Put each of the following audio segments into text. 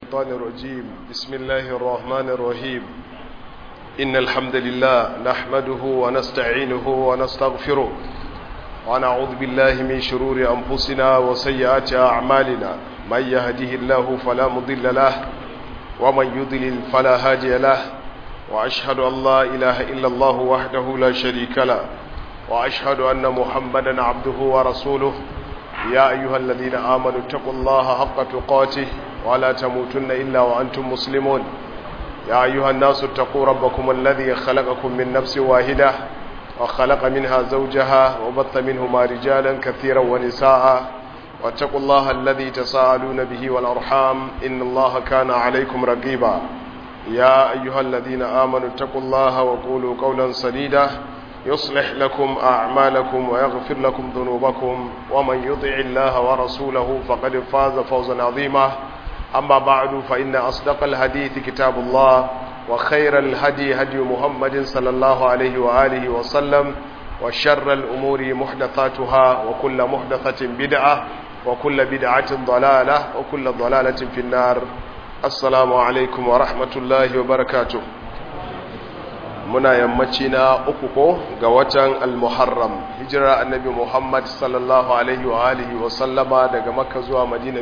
الشيطان الرجيم بسم الله الرحمن الرحيم إن الحمد لله نحمده ونستعينه ونستغفره ونعوذ بالله من شرور أنفسنا وسيئات أعمالنا من يهده الله فلا مضل له ومن يضلل فلا هادي له وأشهد أن لا إله إلا الله وحده لا شريك له وأشهد أن محمدا عبده ورسوله يا أيها الذين آمنوا اتقوا الله حق تقاته ولا تموتن إلا وأنتم مسلمون يا أيها الناس اتقوا ربكم الذي خلقكم من نفس واحدة وخلق منها زوجها وبث منهما رجالا كثيرا ونساء واتقوا الله الذي تساءلون به والأرحام إن الله كان عليكم رقيبا يا أيها الذين آمنوا اتقوا الله وقولوا قولا سديدا يصلح لكم أعمالكم ويغفر لكم ذنوبكم ومن يطع الله ورسوله فقد فاز فوزا عظيما أما بعد فإن أصدق الحديث كتاب الله وخير الهدي هدي محمد صلى الله عليه وآله وسلم وشر الأمور محدثاتها وكل محدثة بدعة وكل بدعة ضلالة وكل ضلالة في النار السلام عليكم ورحمة الله وبركاته muna yammaci na uku ko ga watan al-muharram hijira annabi muhammad sallallahu alaihi wa alihi wa sallama daga makka zuwa madina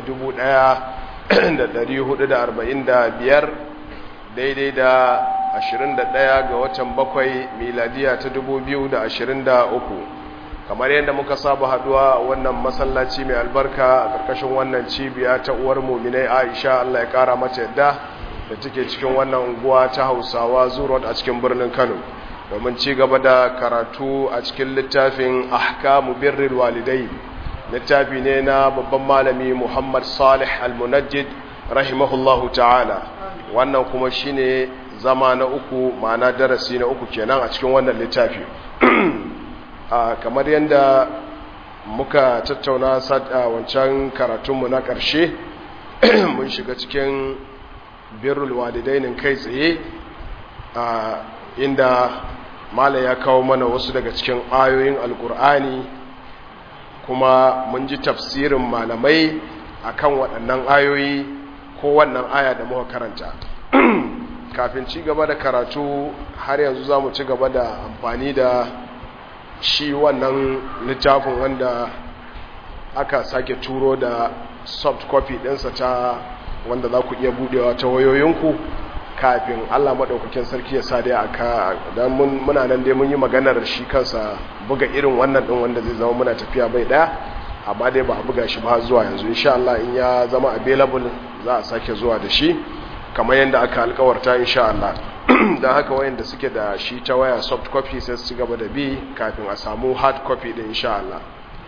1445 daidai da 21 ga watan bakwai miladiya ta 2023 kamar yadda muka saba haduwa wannan masallaci mai albarka a karkashin wannan cibiya ta uwar mu'minai Aisha Allah ya kara mata yadda da take cikin wannan unguwa ta Hausawa Zurot a cikin birnin Kano domin ci gaba da karatu a cikin littafin Ahkamu Birrul Walidain littafi ne na babban malami Muhammad Salih Al-Munajjid rahimahullahu ta'ala wannan kuma shine zama na uku ma'ana darasi na uku kenan a cikin wannan littafi kamar yadda muka tattauna wancan karatunmu na ƙarshe mun shiga cikin birrul walidainin kai tsaye inda mala ya kawo mana wasu daga cikin ayoyin alkur'ani kuma mun ji tafsirin malamai akan waɗannan ayoyi ko wannan aya da muka karanta kafin ci gaba da karatu har yanzu za mu ci gaba da amfani da shi wannan littafin wanda aka sake turo da soft copy ɗinsa ta wanda za ku iya budewa ta wayoyinku kafin Allah maɗaukakin sarki ya sa dai aka don muna nan dai mun yi maganar shi kansa buga irin wannan ɗin wanda zai zama muna tafiya bai ɗaya amma dai ba a buga shi ba zuwa yanzu insha Allah in ya zama available za a sake zuwa da shi kamar yadda aka alkawarta insha Allah don haka wayanda suke da shi ta waya soft copy sai su ci gaba da bi kafin a samu hard copy ɗin insha Allah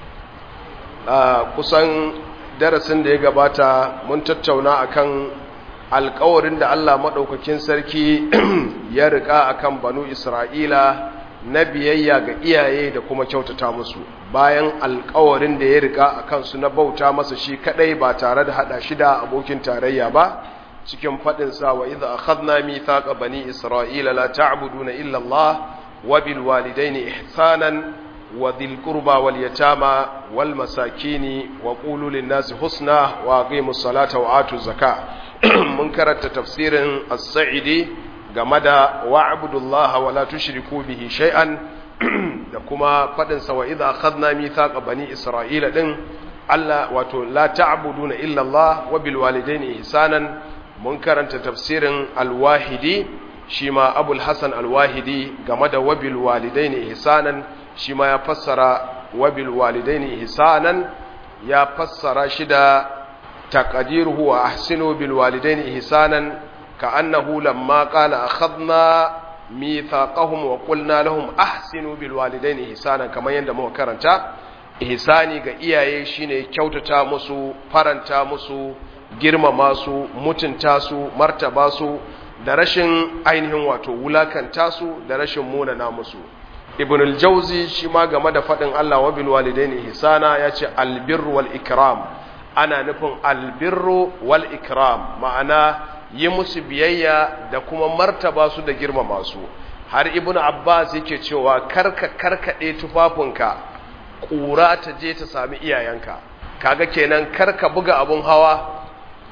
kusan darasin da ya gabata mun tattauna akan alƙawarin da Allah maɗaukakin sarki ya riƙa akan banu Isra'ila na biyayya ga iyaye da kuma kyautata musu bayan alƙawarin da ya riƙa akan su na bauta masa shi kadai ba tare da hada shi da abokin tarayya ba cikin fadin sa wa idza akhadna mithaqa bani isra'ila la ta'buduna illa Allah wa bil walidayni ihsanan وذي القربى واليتامى والمساكين وقولوا للناس حسنا واقيموا الصلاة وآتوا الزكاة منكر تفسير السعدي جمدا واعبدوا الله ولا تشركوا به شيئا لكما فدن سوا إذا أخذنا ميثاق بني إسرائيل دين الله وتو لا تعبدون إلا الله وبالوالدين إحسانا منكر تفسير الواحدي شما أبو الحسن الواحدي جمدا وبالوالدين إحسانا shi ma ya fassara wabil walidaini ihsanan ya fassara shi da taqdiruhu wa ahsinu bil walidaini ihsanan ka'annahu lamma qala akhadna mithaqahum wa qulna lahum ahsinu bil walidaini ihsanan kamar yanda muka karanta ihsani ga iyaye shine kyautata musu faranta musu girmama su mutunta su martaba su da rashin ainihin wato wulakanta su da rashin munana musu ibn al-jawzi shi ma game da fadin Allah wa bil walidaini ihsana yace albirru wal ikram ana nufin albirru wal ikram ma'ana yi musu biyayya da kuma martaba su da girmama su har ibn abbas yake cewa karkade tufafinka kura ta je ta sami iyayenka kaga kenan karka buga abun hawa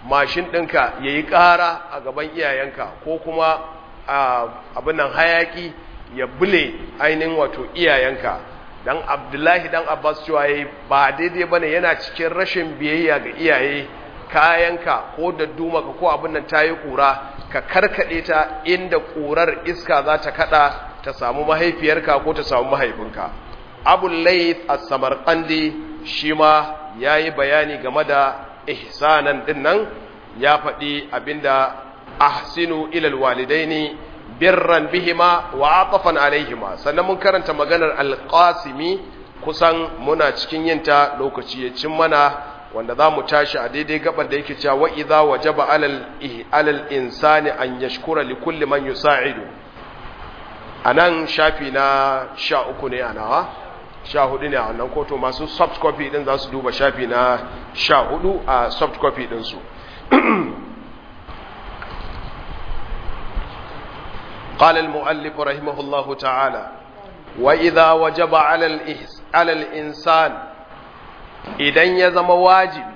mashin ɗinka ya yi ƙara a gaban iyayenka ko kuma abin nan hayaki ya bule ainihin wato iyayenka. Dan Abdullahi dan Abbas cewa yayi ba daidai bane, yana cikin rashin biyayya ga iyaye, kayanka ko da dumaka ko abin nan tayi kura ka karkade ta inda kurar iska za ta kada ta samu mahaifiyarka ko ta samu mahaifinka. Abu Layth as-Samarqandi shi ma yayi bayani game da ihsanan din nan, ya faɗi abinda ahsinu ilal walidaini birran bihima wa atafan alaihima. Sannan mun karanta maganar al-Qasimi, kusan muna cikin yinta lokaci ya cin mana, wanda za mu tashi a daidai gaban da yake cewa wa idza wajaba alal insani an yashkura li kulli man yusa'idu. Anan shafi na 13 ne anawa 14 ne a wannan koto, masu soft copy din za su duba shafi na 14 a soft copy din su. قال المؤلف رحمه الله تعالى وإذا وجب على الإنسان idan ya zama wajibi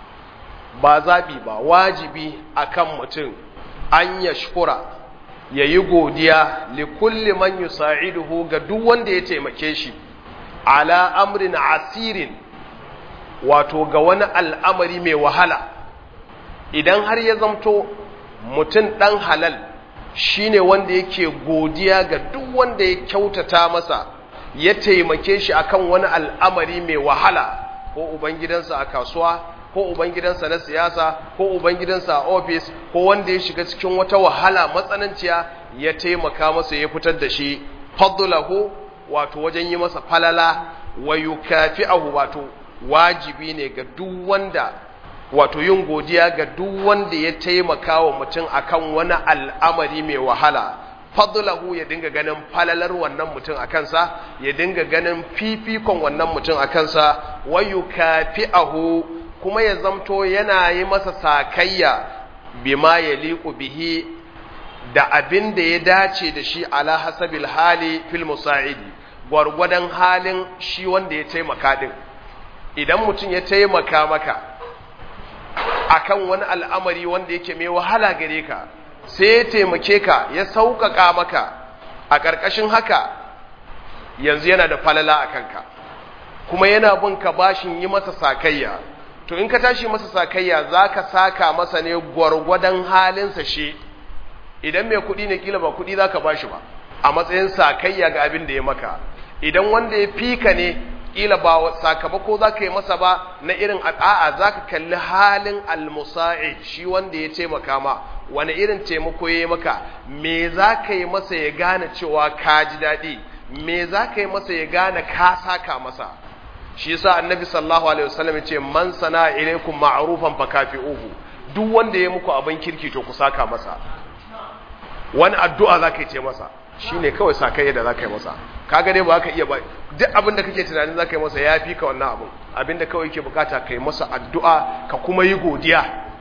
ba zabi ba wajibi akan mutum an yashkura yayi godiya li kulli man yusa'iduhu ga duk wanda ya taimake shi ala amrin asirin, wato ga wani al'amari mai wahala. Idan har ya zamto mutum dan halal shine wanda yake godiya ga duk wanda ya kyautata masa, ya taimake shi akan wani al'amari mai wahala, ko ubangidansa a kasuwa ko ubangidansa na siyasa ko ubangidansa a ofis ko wanda ya shiga cikin wata wahala matsananciya ya taimaka masa ya fitar da shi, fadlahu wato wajen yi masa falala, wa yukafi'ahu wato wajibi ne ga duk wanda, wato yin godiya ga duk wanda ya taimaka wa mutum akan wani al'amari mai wahala, fadlahu ya dinga ganin falalar wannan mutum a kansa, ya dinga ganin fifikon wannan mutum a kansa, wa yukafi'ahu kuma ya zamto yana yi masa sakayya bima yaliqu bihi, da abin da ya dace da shi ala hasabil hali fil musa'idi, gwargwadon halin shi wanda ya taimaka din. Idan mutum ya taimaka maka akan wani al'amari wanda yake mai wahala gare ka, sai ya taimake ka, ya sauƙaƙa maka, a ƙarƙashin haka yanzu yana da falala a kanka, kuma yana bin ka bashin yi masa sakayya. To in ka tashi masa sakayya za ka saka masa ne gwargwadon halinsa shi. Idan mai kuɗi ne kila ba kuɗi za ka bashi ba a matsayin sakayya ga abin da ya maka. Idan wanda ya fika ne kila ba sakamako za ka yi masa ba na irin a'a, za ka kalli halin almusa'id, shi wanda ya taimaka ma, wani irin taimako ya yi maka, me za ka yi masa ya gane cewa ka ji daɗi, me za ka yi masa ya gane ka saka masa. Shi yasa annabi sallallahu alaihi wasallam ya ce man sana ilaikum ma'rufan fakafi'uhu, duk wanda ya muku abin kirki to ku saka masa. Wani addu'a za ka yi ce masa, shine kawai sakayya da za ka yi masa. Kaga dai ba ka iya ba, duk abin da kake tunanin za ka yi masa ya fi ka wannan abin. Abin da kawai yake bukata ka yi masa addu'a ka kuma yi godiya.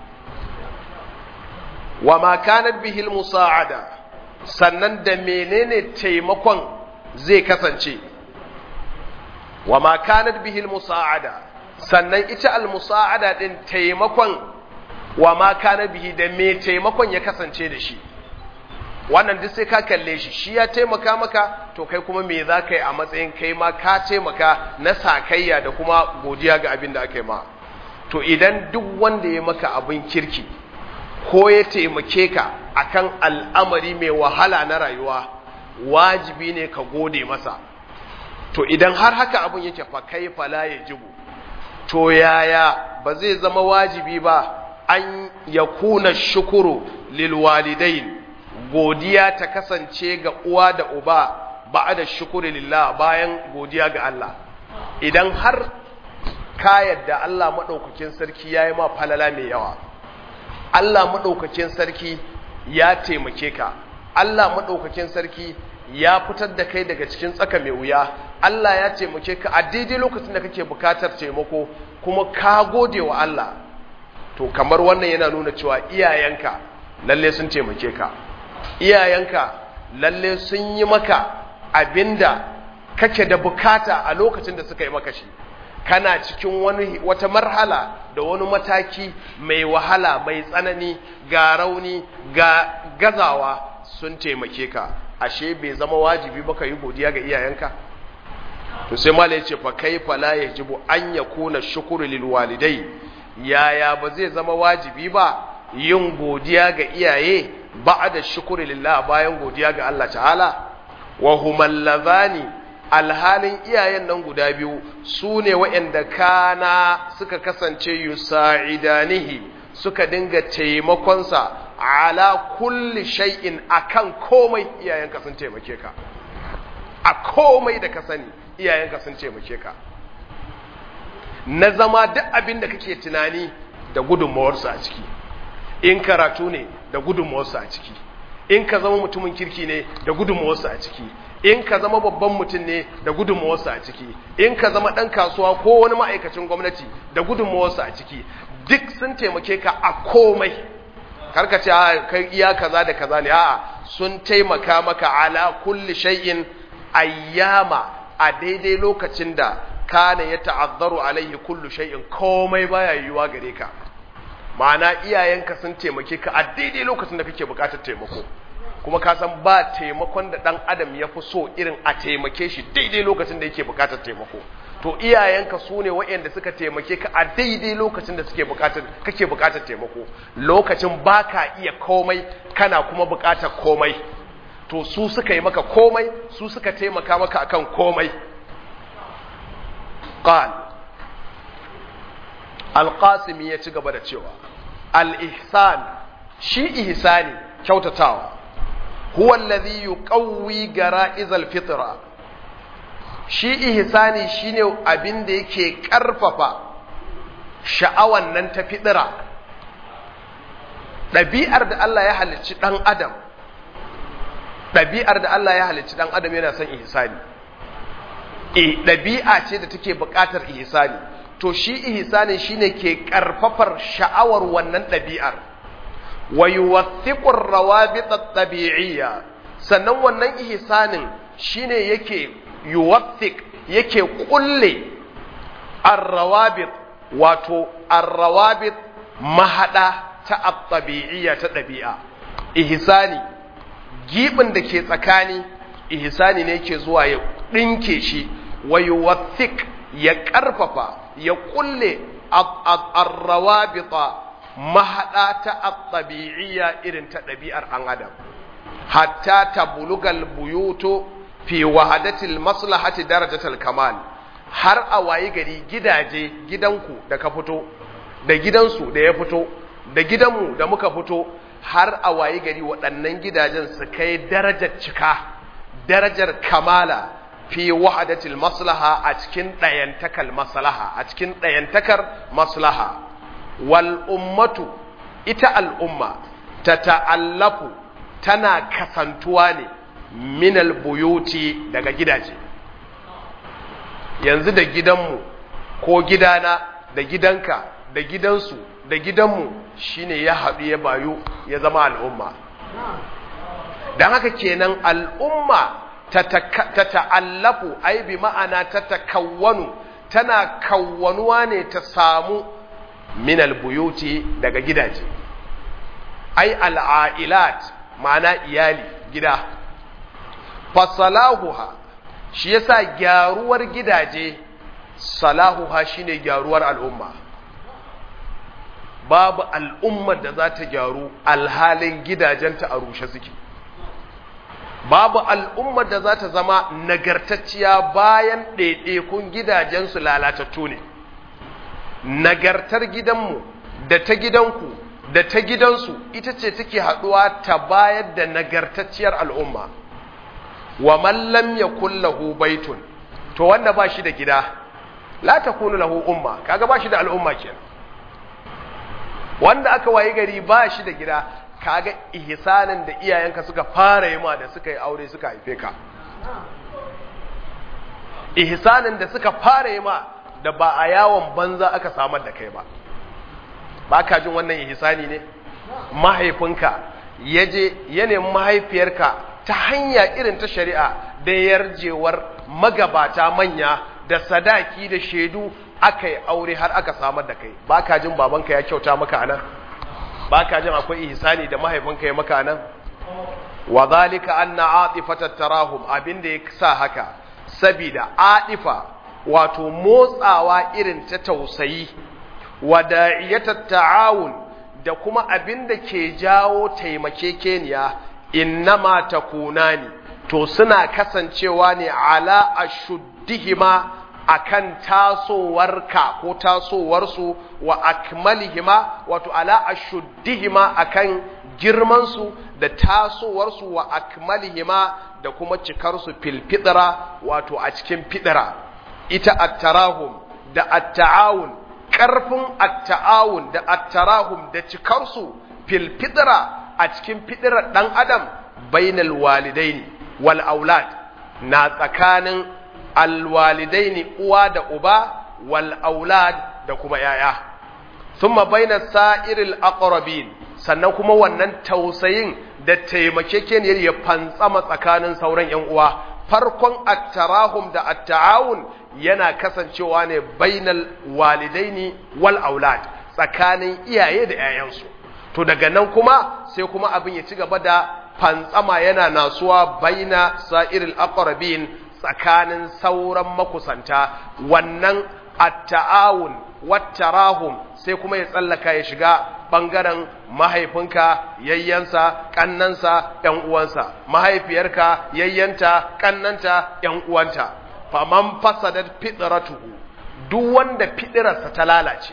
Wa ma kanat bihi al-musa'ada, sannan da menene taimakon zai kasance. Wa ma kanat bihi al-musa'ada, sannan ita al-musa'ada din taimakon, wa ma kanat bihi, da me taimakon ya kasance da shi. Wannan duk sai ka kalle shi, shi ya taimaka maka, to kai kuma me za ka yi a matsayin kai ma ka taimaka na sakayya da kuma godiya ga abin da aka yi ma. To idan duk wanda ya maka abin kirki ko ya taimake ka akan al'amari mai wahala na rayuwa, wajibi ne ka gode masa. To idan har haka abin yake fa kai fala ya jibu, to yaya ba zai zama wajibi ba an yakuna shukuru lil walidain, godiya ta kasance ga uwa da uba ba'da shukuri lillah, bayan godiya ga Allah. Idan har ka yadda Allah madaukakin sarki yayi ma falala mai yawa, Allah madaukakin sarki ya taimake ka, Allah madaukakin sarki ya fitar da kai daga cikin tsaka mai wuya, Allah ya taimake ka a daidai lokacin da kake bukatar taimako, kuma ka gode wa Allah, to kamar wannan yana nuna cewa iyayenka lalle sun taimake ka, iyayenka lalle sun yi maka abinda kake da bukata a lokacin da suka yi maka shi. Kana cikin wata marhala da wani mataki mai wahala mai tsanani ga rauni ga gazawa sun taimake ka, ashe bai zama wajibi ba ka yi godiya ga iyayenka? To sai malai ce fa kaifa la yajibu an yakuna shukru lil walidai, yaya ba zai zama wajibi ba yin godiya ga iyaye ba'da shukri lillah, bayan godiya ga Allah ta'ala? Wa humal ladhani, alhalin iyayen nan guda biyu su ne waɗanda kana suka kasance yusa'idanihi, suka dinga taimakonsa ala kulli shay'in, akan komai iyayenka sun taimake ka, a komai da ka sani iyayenka sun taimake ka, na zama duk abin da kake tunani da gudunmawarsa a ciki, in karatu ne da gudunmawarsa a ciki, in ka zama mutumin kirki ne da gudunmawarsa a ciki, in ka zama babban mutum ne da gudunmawarsa a ciki, in ka zama ɗan kasuwa ko wani ma'aikacin gwamnati da gudunmawarsa a ciki, duk sun taimake ka a komai. Karka ce kai iya kaza da kaza ne, a'a sun taimaka maka ala kulli shay'in ayyama, a daidai lokacin da kana ya ta'azzaru alaihi kullu shay'in, komai baya yiwuwa gare ka. Ma'ana iyayenka sun taimake ka a daidai lokacin da kake bukatar taimako, kuma ka san ba taimakon da dan adam ya fi so irin a taimake shi daidai lokacin da yake bukatar taimako. To iyayenka su ne waɗanda suka taimake ka a daidai lokacin da kake bukatar taimako, lokacin baka iya komai kana kuma bukatar komai, to su suka yi maka komai, su suka taimaka maka akan komai. qal al-qasimi ya ci gaba da cewa al-ihsan, shi ihsani kyautatawa, huwa alladhi yuqawwi gara'iz al-fitra, shi ihsani shine abin da yake karfafa sha'awan nan ta fitira, ɗabi'ar da Allah ya halicci ɗan adam, ɗabi'ar da Allah ya halicci ɗan adam yana son ihsani, ɗabi'a ce da take buƙatar ihsani, to shi ihsani shine ke karfafar sha'awar wannan ɗabi'ar, wa yuwathiqu ar-rawabit at-tabi'iyya, sannan wannan ihsanin shine yake yuwathiq, yake kulle ar-rawabit, wato ar-rawabit mahada ta at-tabi'iyya, ta ɗabi'a. Ihsani gibin da ke tsakani, ihsani ne yake zuwa ya dinke shi, wa yuwathiq, ya karfafa ya kulle ar-rawabita mahada ta at-tabi'iyya irin ta ɗabi'ar an adam, hatta tablugal buyutu fi wahadatil maslahati darajatal kamal, har a wayi gari gidaje, gidanku da ka fito da gidansu da ya fito da gidanmu da muka fito, har a wayi gari waɗannan gidajen su kai darajar cika, darajar kamala fi wahadatil maslaha, a cikin ɗayantakar maslaha, a cikin ɗayantakar maslaha. Wal ummatu, ita al'umma, ta ta'allafu, tana kasantuwa ne minal buyuti, daga gidaje. Yanzu da gidanmu ko gidana da gidanka da gidansu da gidanmu shine ya haɗu ya bayu ya zama al'umma. Don haka kenan al'umma ta ta'allafu, ai bi ma'ana ta takawwanu, tana kawwanuwa ne ta samu minal buyuti, daga gidaje, ai al'ailat, ma'ana iyali, gida. Fasalahuha, shi yasa gyaruwar gidaje, salahuha shine gyaruwar al'umma. Babu al'ummar da za ta gyaru alhalin gidajenta a rushe suke, babu al'ummar da za ta zama nagartacciya bayan ɗaiɗaikun gidajensu lalatattu ne. Nagartar gidanmu da ta gidanku da ta gidansu ita ce take haɗuwa ta bayar da nagartacciyar al'umma. Wa man lam yakul lahu baitun, to wanda ba shi da gida, la takunu lahu umma, kaga ba shi da al'umma kenan. Wanda aka wayi gari ba shi da gida, kaga ihsanin da iyayenka suka fara yi ma da suka yi aure suka haife ka, ihsanin da suka fara yi ma da ba a yawon banza aka samar da kai ba. Ba ka jin wannan ihsani ne? Mahaifinka ya je ya nemi mahaifiyarka ta hanya irin ta shari'a da yarjewar magabata manya, da sadaki da shaidu, aka yi aure har aka samar da kai, ba ka jin babanka ya kyauta maka anan, ba ka jin akwai ihsani da mahaifinka ya maka anan. Wa zalika anna atifatat tarahum, abinda ya sa haka sabida atifa wato motsawa irin ta tausayi, wa da'iyatat ta'awun da kuma abinda ke jawo taimakekeniya, innama takunani to suna kasancewa ne ala ashuddihima akan tasowarka ko tasowarsu, wa akmalihima wato ala ashuddihima akan girmansu da tasowarsu, wa akmalihima da kuma cikarsu fil fitra wato a cikin fitra. Ita at-tarahum da at-ta'awun, karfin at-ta'awun da at-tarahum da cikarsu fil fitra a cikin fitrar dan adam bainal walidaini wal aulad, na tsakanin alwalidaini uwa da uba, wal aulad da kuma yaya, thumma bainas sa'iril aqrabin, sannan kuma wannan tausayin da taimakekeniyar ya fantsama tsakanin sauran yan uwa. Farkon at-tarahum da at-ta'awun yana kasancewa ne bainal walidaini wal aulad, tsakanin iyaye da yayansu. To daga nan kuma sai kuma abin ya ci gaba da fantsama yana nasuwa baina sa'iril aqrabin, tsakanin sauran makusanta. Wannan at-ta'awun wat-tarahum sai kuma ya tsallaka ya shiga bangaren mahaifinka, yayyansa, kannansa, ƴan uwansa, mahaifiyarka, yayyanta, kannanta, ƴan uwanta. Faman fasadat fitratuhu, duk wanda fitrarsa ta lalace,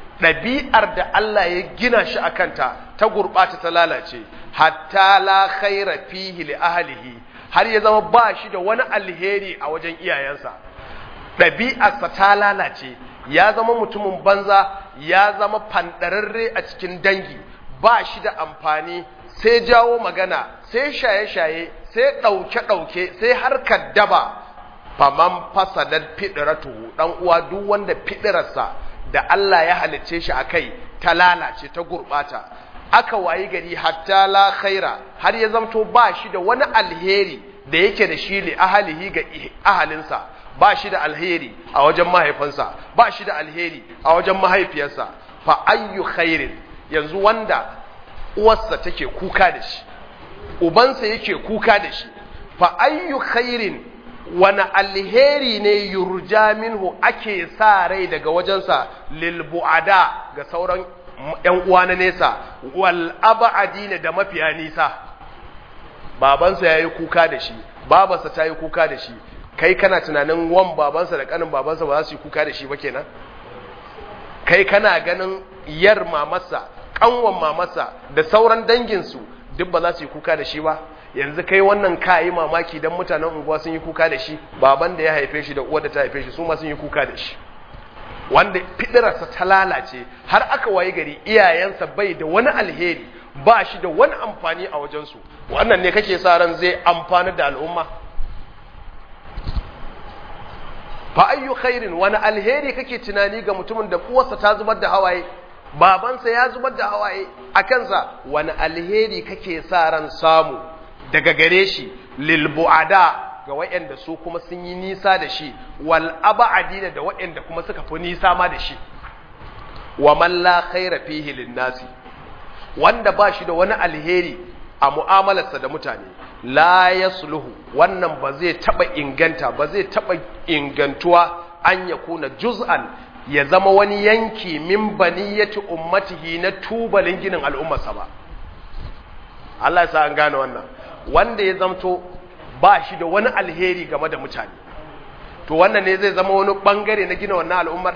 ɗabi'ar da Allah ya gina shi akanta ta gurɓata ta lalace, hatta la khaira fihi li ahlihi, har ya zama ba shi da wani alheri a wajen iyayensa. Ɗabi'arsa ta lalace, ya zama mutumin banza, ya zama fandararre a cikin dangi, ba shi da amfani, sai jawo magana, sai shaye-shaye, sai ɗauke-ɗauke, sai harkar daba. Faman fasadar fiɗiratuhu, ɗan uwa duk wanda fiɗirarsa da Allah ya halicce shi a kai ta lalace, ta gurɓata, aka wayi gari hatta la khaira, har ya zamto ba shi da wani alheri da yake da shi li ahalihi ga ahalinsa, ba shi da alheri a wajen mahaifinsa, ba shi da alheri a wajen mahaifiyarsa. Fa ayyu khairin, yanzu wanda uwarsa take kuka da shi, ubansa yake kuka da shi, fa ayyu khairin, wani alheri ne yurja minhu ake sa rai daga wajensa, lil bu'ada ga sauran ƴan uwa na nesa, wal ab'adina da mafiya nisa. Babansa yayi kuka da shi, babarsa ta yi kuka da shi, kai kana tunanin wan babansa da kanin babansa ba za su yi kuka da shi ba kenan? Kai kana ganin yar mamarsa, kanwan mamarsa da sauran danginsu duk ba za su yi kuka da shi ba? Yanzu kai wannan ka yi mamaki dan mutanen unguwa sun yi kuka da shi, baban da ya haife shi da uwar da ta haife shi su ma sun yi kuka da shi. Wanda fidirarsa ta lalace har aka waye gari iyayensa bai da wani alheri, ba shi da wani amfani a wajensu, wannan ne kake sa ran zai amfana da al'umma? Fa ayyu khairin, wani alheri kake tunani ga mutumin da uwarsa ta zubar da hawaye, babansa ya zubar da hawaye a kansa? Wani alheri kake sa ran samu daga gare shi, lil bu'ada ga waɗanda su kuma sun yi nisa da shi, wal ab'adina da waɗanda kuma suka fi nisa ma da shi. Wa man la khaira fihi lin nasi, wanda ba shi da wani alheri a mu'amalarsa da mutane, la yasluhu, wannan ba zai taba inganta, ba zai taba ingantuwa an yakuna juz'an, ya zama wani yanki min baniyati ummatihi na tubalin ginin al'ummarsa ba. Allah ya sa an gane wannan. Wanda ya zamto ba shi da wani alheri game da mutane, to wannan ne zai zama wani bangare na gina wannan al'ummar?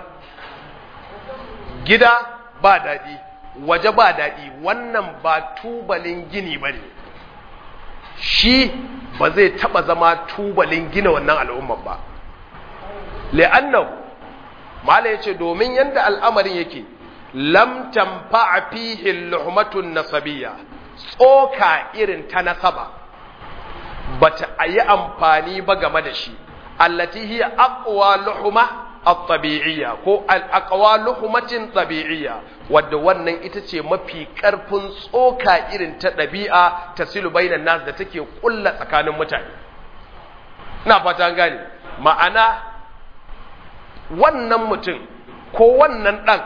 Gida ba daɗi, waje ba daɗi, wannan ba tubalin gini ba ne. Shi ba zai taɓa zama tubalin gina wannan al'ummar ba. Li'annahu, Mala ya ce, domin yadda al'amarin yake, lam tanfa'a fihi al-luhmatun nasabiyya, tsoka irin ta nasaba bata yi amfani ba game da shi, allati hiya aqwa luhma at-tabi'iyya ko al-aqwa luhmatin tabi'iyya, wadda wannan ita ce mafi karfin tsoka irin ta dabi'a tasilu bainan nas da take kulla tsakanin mutane. Ina fata an gane ma'ana. wannan mutum ko wannan ɗan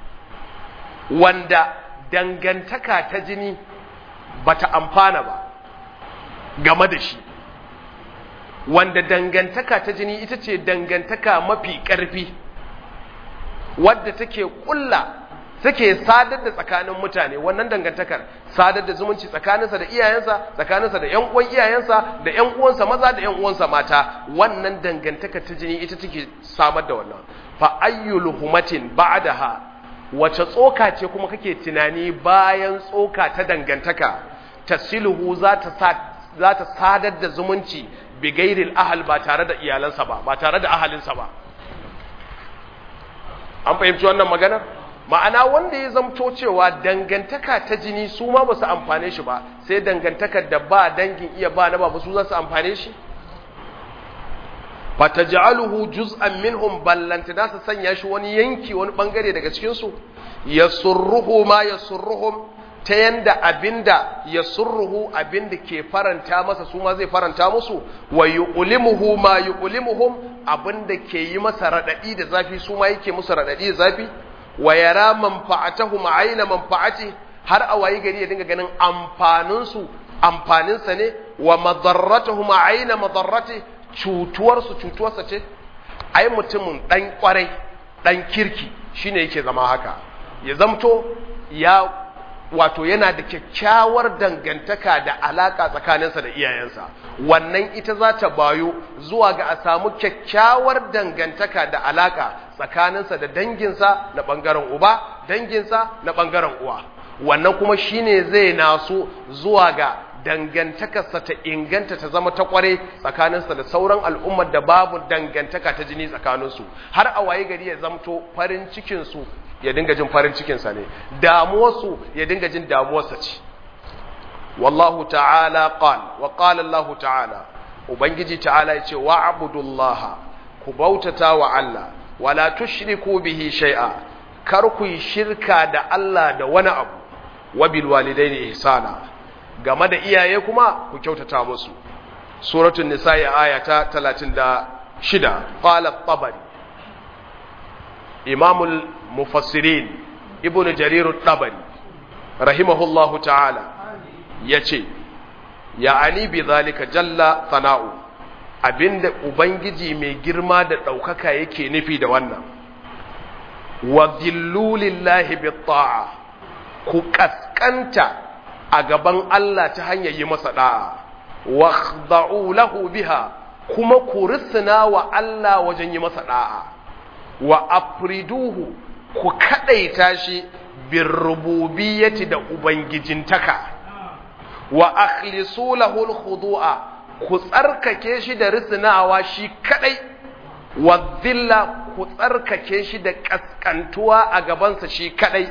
wanda dangantaka ta jini bata amfana ba game da shi, wanda dangantaka ta jini ita ce dangantaka mafi ƙarfi wadda take sadar da tsakanin mutane, wannan dangantakar sadar da zumunci tsakaninsa da iyayensa, tsakaninsa da ƴan uwan iyayensa, da ƴan uwansa maza da ƴan uwansa mata, wannan dangantakar ta jini ita take samar da wannan. Fa ayyul humatin ba'daha, wace tsoka ce kuma kake tunani bayan tsoka ta dangantaka, tasiluhu za ta sadar da zumunci bi gairil ahal, ba tare da iyalansa ba tare da ahalinsa ba. An fahimci wannan maganar? Ma'ana wanda ya zamto cewa dangantaka ta jini su ma ba su amfane shi ba, sai dangantakar da ba dangin iya ba na ba su za su amfane shi. Fataj'aluhu juz'an minhum, ballanta da su sanya shi wani yanki, wani bangare daga cikin su, yasurruhu ma yasurruhum, ta yanda abinda yasurruhu abinda ke faranta masa su ma zai faranta musu, wa yuqlimuhu ma yuqlimuhum, abinda ke yi masa radadi da zafi su ma yake musu radadi da zafi, wa yara manfa'atahum ayna manfa'ati, har a wayi gari ya dinga ganin amfaninsa ne, wa madarratuhum ayna madarrati, cutuwarsa ce. Ai mutumin dan kwarai dan kirki shine yake zama haka, ya zamto wato yana da kyakkyawar dangantaka da alaka tsakaninsa da iyayensa, wannan ita za ta bayo zuwa ga a samu kyakkyawar dangantaka da alaka tsakaninsa da danginsa na bangaren uba, danginsa na bangaren uwa, wannan kuma shine zai naso zuwa ga dangantakarsa ta inganta, ta zama ta kware tsakaninsa da sauran al'ummar da babu dangantaka ta jini tsakaninsu, har a waye gari ya zamto farin cikinsu ya dinga jin farin cikinsa ne, damuwarsu ya dinga jin damuwarsa ce. Wallahu ta'ala wa qala Allah ta'ala, ubangiji ta'ala yace wa abudullaha, ku bautata wa Allah, wala tushriku bihi shay'a, kar ku yi shirka da Allah da wani abu, wa bil walidaini ihsana, game da iyaye kuma ku kyautata musu. Suratul Nisa'i aya ta 36. Qala at-Tabari, Imamul Mufassirin Ibn Jarir at-Tabari rahimahullahu ta'ala yace, ya'ani bi zalika jalla sana'u, abinda ubangiji mai girma da daukaka yake nufi da wannan, wa dhillu lillahi bit-ta'a, ku kaskanta a gaban Allah ta hanyar yi masa da'a, wa khda'u lahu biha, kuma ku risna wa Allah wajen yi masa da'a, wa afriduhu, ku kadaita shi bir rububiyyati da ubangijintaka, wa akhlisu lahu al-khudu'a, ku tsarkake shi da risnawa shi kadai, wa dhilla, ku tsarkake shi da kaskantuwa a gabansa shi kadai,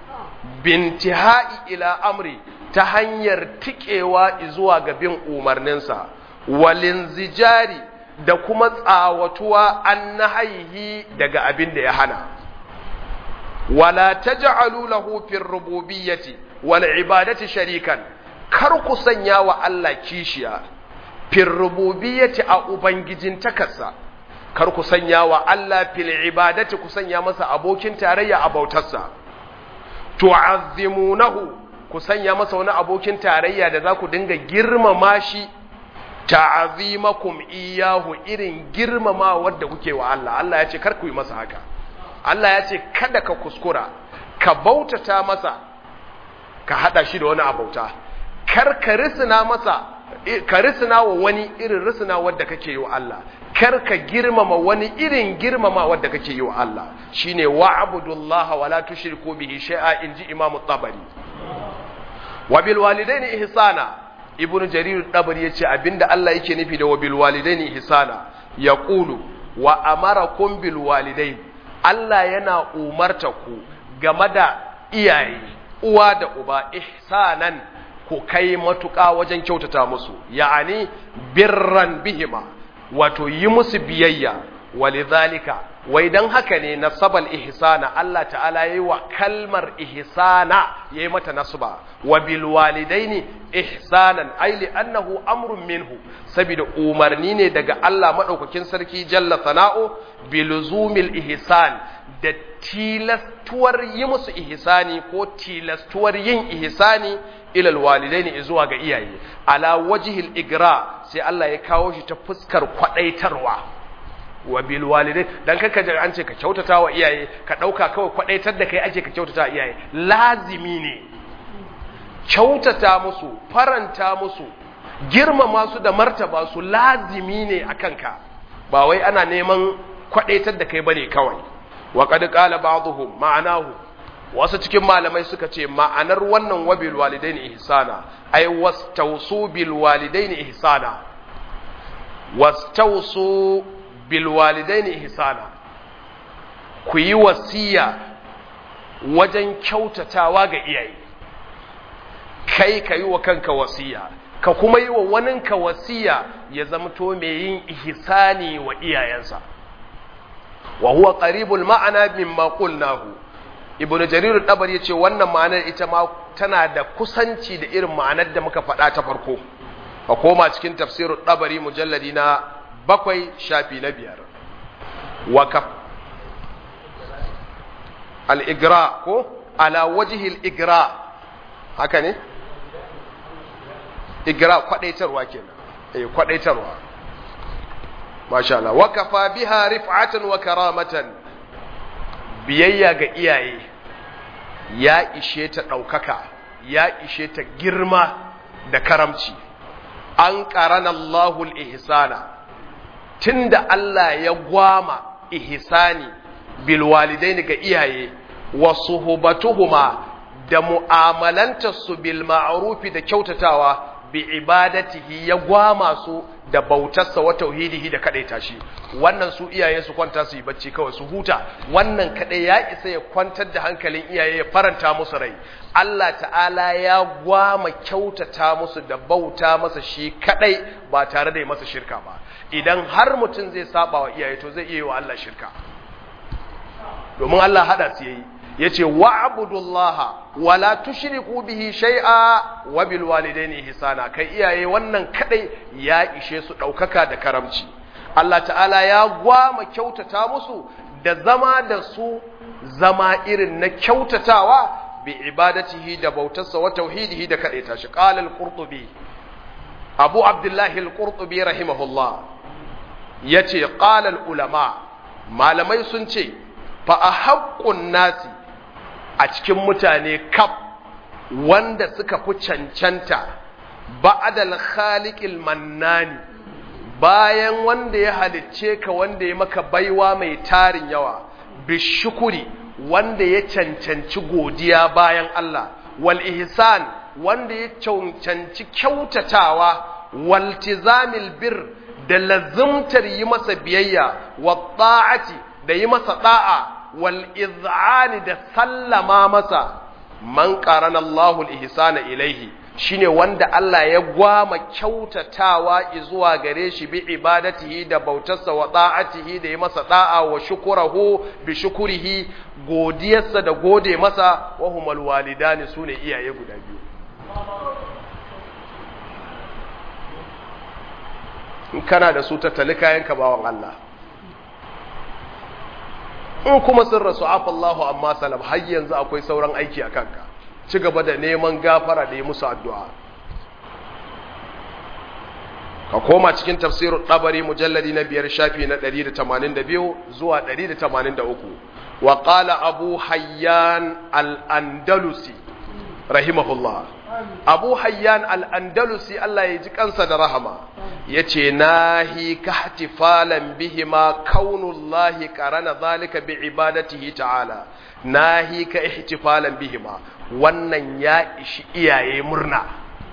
bintihai ila amri, ta hanyar tikewa zuwa ga bin umarninsa, walinzijari, da kuma tsawatuwa an nahaihi daga abin da ya hana. Wala taj'alu lahu fir rububiyyati wal ibadati sharikan, kar ku sanya wa Allah kishiya fir rububiyyati a ubangijin takarsa, kar ku sanya wa Allah fil ibadati, ku sanya masa abokin tarayya a bautarsa. Tu'azzimunahu, ku sanya masa wani abokin tarayya da za ku dinga girmama shi, ta'azimakum iyahu, irin girmama wadda kuke wa Allah. Allah ya ce kar ku yi masa haka. Allah ya ce kada ka kuskura ka bautata masa ka hada shi da wani abauta, kar ka risina masa, ka risina wa wani irin risina wadda kake yi wa Allah, kar ka girmama wani irin girmama wadda kake yi wa Allah. Shine wa'budullaha wala tushriku bihi shay'a, inji Imam Tabari. Wa bil walidaini ihsana, Ibn Jarir Tabari yace abinda Allah yake nufi da wa bil walidaini ihsana, yaqulu wa amarakum bil walidain, Allah yana umarta ku game da iyaye, uwa da uba, ihsanan, ku kai matuƙa wajen kyautata musu, ya'ani birran bihima, wato yi musu biyayya. Walidhalika, wai dan haka ne nasabal ihsana Allah ta'ala yayi wa kalmar ihsana yayi mata nasba wa bil walidaini ihsanan ay li annahu amrun minhu saboda umarni ne daga Allah madaukakin sarki jalla sana'u biluzumil ihsan da tilastuwar yi musu ihsani ko tilastuwar yin ihsani ilal walidaini zuwa ga iyaye ala wajhil igra sai Allah ya kawo shi ta fuskar kwadaitarwa wa bil walidain dan kanka ji an ce ka kyautata wa iyaye ka dauka kawai kwadaitar da kai ake ka kyautata iyaye lazimi ne kyautata musu faranta musu girmama su da martaba su lazimi ne akan ka ba wai ana neman kwadaitar da kai bane kawai wa qad qala ba'dhum ma'anahu wasu cikin malamai suka ce ma'anar wannan wabil walidaini ihsana ay wastawsu bil walidaini ihsana wastawsu bil walidaini ihsana ku yi wasiya wajen kyautatawa ga iyaye kai ka yi wa kanka wasiya ka kuma yi wa waninka wasiya ya zamto mai yin ihsani wa iyayensa wa huwa qaribul ma'ana mimma qulnahu ibnu jarir al-tabari yace wannan ma'anar ita ma tana da kusanci da irin ma'anar da muka faɗa ta farko a koma cikin tafsirul tabari mujalladi na 7 shafi na 5 wa ka al-igra ko ala wajhi al-igra haka ne igra kwadaitarwa kenan kwadaitarwa masha Allah wa kafa biha rif'atan wa karamatan biyayya ga iyaye ya ishe ta ɗaukaka ya ishe ta girma da karamci an qarana Allahul ihsana tunda Allah ya gwama ihsani bil walidaini ga iyaye wa suhbatuhuma da mu'amalantarsu bil ma'rufi da kyautatawa bi ibadatihi ya gwama su da bautarsa wa tauhidihi da kadaita shi wannan su iyaye su kwanta su yi bacci kawai su huta wannan kadai ya isa ya kwantar da hankalin iyaye ya faranta musu rai Allah ta'ala ya gwama kyautata musu da bauta masa shi kadai ba tare da yi masa shirka ba idan har mutum zai saba wa iyaye to zai iya yi wa Allah shirka domin Allah hada su yayi yace wa'budullaha wala tushriku bihi shay'a wa bil walidaini ihsana kai iyaye wannan kadai ya ishe su daukaka da karamci Allah ta'ala ya gwama kyautata musu da zama da su zama irin na kyautatawa bi ibadatihi da bautarsa wa tauhidihi da kadaita shi qala al-qurtubi Abu Abdullah al-Qurtubi rahimahullah yace qala al-ulama malamai sun ce fa ahaqqun nasi a cikin mutane kaf wanda suka fi cancanta ba'adal khaliqil mannani bayan wanda ya halicce ka wanda ya maka baiwa mai tarin yawa bishukuri wanda ya cancanci godiya bayan Allah wal ihsan wanda ya cancanci kyautatawa wal tizamil bir da lazumtar yi masa biyayya wa ta'ati da yi masa da'a wal iz'ani da sallama masa man qarana Allahu al-ihsana ilaihi shine wanda Allah ya gwama kyautatawa zuwa gare shi bi ibadatihi da bautarsa wa da'atihi da yi masa da'a wa shukurahu bi shukurihi godiyarsa da gode masa wa humal walidani sune iyaye guda biyu in kana da su tattali kayanka bawan Allah in kuma sun rasu afallahu amma salam har yanzu akwai sauran aiki a kanka ci gaba da neman gafara da yi musu addu'a ka koma cikin tafsirul tabari mujalladi na 5 shafi na 182 zuwa 183 wa qala abu hayyan al-andalusi rahimahullah abu hayyan al-andalusi Allah ya ji kansa da rahama yace nahi ka ihtifalan bihima kaunullahi qarana zalika bi ibadatihi ta'ala nahi ka ihtifalan bihima wannan ya ishi iyaye murna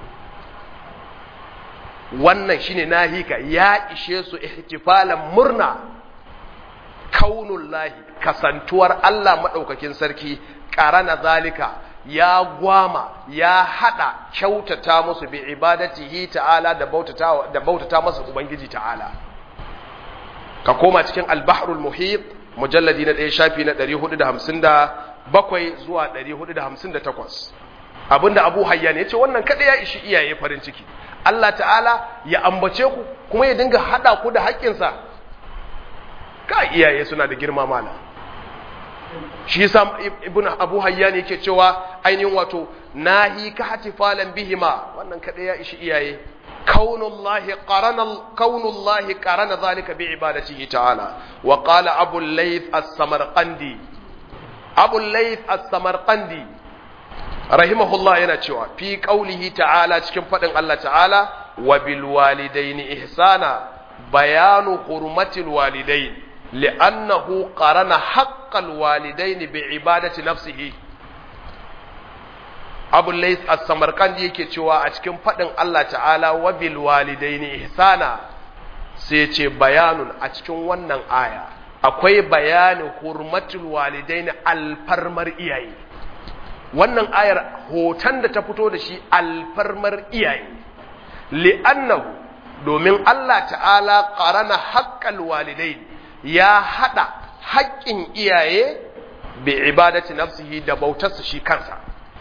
wannan shine nahi ka ya ishe su ihtifalan murna kaunullahi kasantuwar Allah madaukakin sarki qarana zalika ya gwama ya hada kyautata musu bi ibadatihi ta'ala da bautata masa ubangiji ta'ala ka koma cikin al-bahrul muhit mujalladi na 1 shafi na 457 zuwa 458 abinda Abu Hayyan yace wannan kada ya ishi iyaye farin ciki Allah ta'ala ya ambace ku kuma ya dinga hada ku da haƙƙinsa ka iyaye suna da girma mala shi yasa ibn Abu Hayyan yake cewa ainihin wato nahi ka hatifalan bihima wannan kada ya ishi iyaye kaunullahi qarana zalika bi ibadatihi ta'ala wa qala Abu Layth as-Samarqandi rahimahullah yana cewa fi qaulihi ta'ala cikin fadin Allah ta'ala wa bil walidaini ihsana bayanu hurmatil walidain li'annahu qarana haqqal walidaini bi ibadati nafsihi. Abu Layth as-Samarqandi yake cewa a cikin fadin Allah ta'ala wa bil walidaini ihsana sai ce bayanun a cikin wannan aya akwai bayanin hurmatul walidaini alfarmar iyaye. Wannan ayar hoton da ta fito da shi alfarmar iyaye li'annahu domin Allah ta'ala qarana haqqal walidain ya hada haƙƙin iyaye bi ibadati nafsihi da bautarsa shi kansa.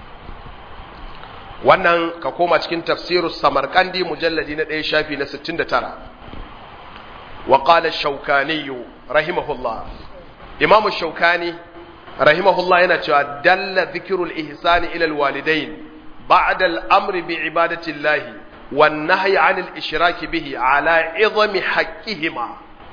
Wannan ka koma cikin tafsirus Samarqandi mujalladi na 1 shafi na 69. Wa qala ash-Shawkani rahimahullah, Imam ash-Shawkani rahimahullah yana cewa dalla dhikrul ihsani ila al-walidain ba'da al-amri bi ibadati llahi wan nahyi 'anil ishraki bihi ala 'idhami haqqihima.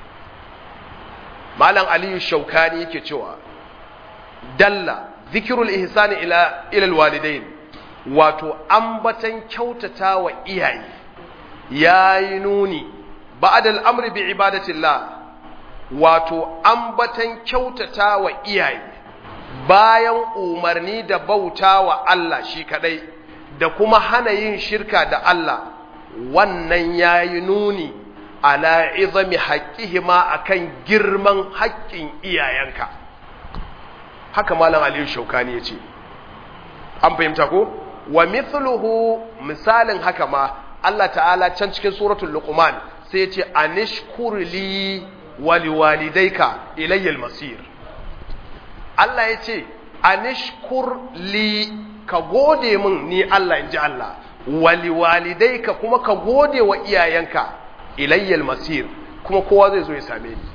Malam Ali ash-Shawkani yake cewa dalla dhikrul ihsani ila al-walidain wato ambatan kyautata wa iyaye yayi nuni ba'da al-amri bi ibadatillah wato ambatan kyautata wa iyaye bayan umarni da bauta wa Allah shi kadai da kuma hana yin shirka da Allah wannan yayi nuni ala izami haqqihima akan girman haƙƙin iyayenka. Haka malam Aliyu Shaukani yace an fahimta ko wa mithluhu misalin haka ma Allah ta'ala can cikin suratul Luqman sai ya ce anishkur li wa liwalidayka ilayya al-masir. Allah ya ce anishkur li ka gode min ni Allah inji Allah wa liwalidayka kuma ka gode wa iyayenka ilayya al-masir kuma kowa zai zo ya same ni.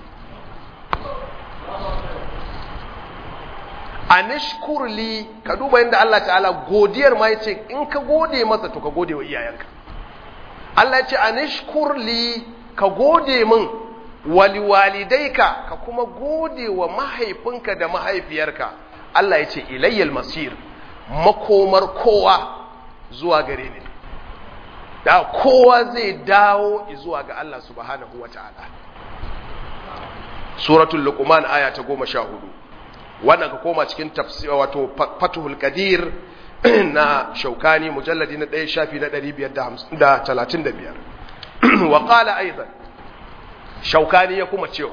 Anishkur li ka duba inda Allah ta'ala godiyar ma yace in ka gode masa to ka gode wa iyayenka. Allah yace anishkur li ka gode min wali walidayka ka kuma gode wa mahaifinka da mahaifiyarka. Allah yace ilayyal masir makomar kowa zuwa gare ni. Da kowa zai dawo zuwa ga Allah subhanahu wataala. Suratul Luqman aya ta 14. Wannan ka koma cikin tafsir wato Fathul Qadir na Shaukani mujalladi na 1 shafi na 535. Wa qala aidan Shaukani ya kuma cewa